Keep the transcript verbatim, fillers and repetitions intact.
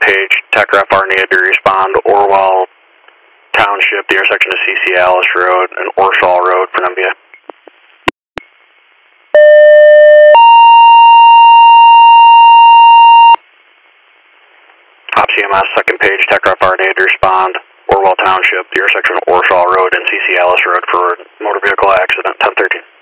page, Tech Rep R needed to respond Orwell Township, the intersection of C C Alice Road and Orshaw Road for N B A. Top C M S, second page, Tech Rep R needed to respond Orwell Township, the intersection of Orshaw Road and C C Alice Road for motor vehicle accident, ten thirteen.